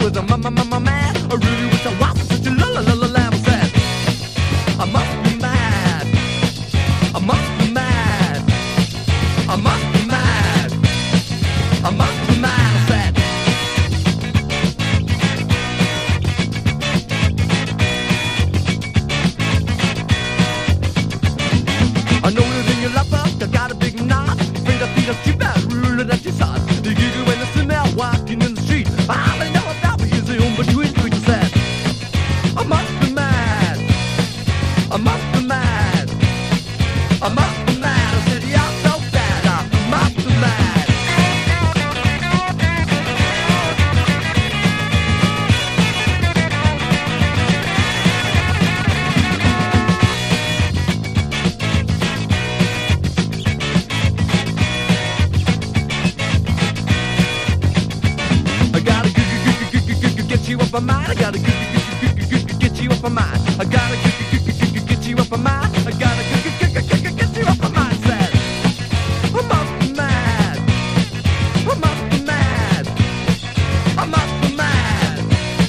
'cause I'm mad. I really wish I wasn't such a lamb. I said, I must be mad. I must be mad. I must be mad. I must be mad. I said. I know that in your laptop, you got a big knot. Afraid I think I'm too bad, ruling at your side. You giggle when you smell walking in the street. All I know about me is the home between tweets. I said, I must be mad. I must be mad. I must be mad. I said, you're so bad. I must be mad. I gotta get you off my mind. I gotta get you off my mind. I gotta get you off my mind. I gotta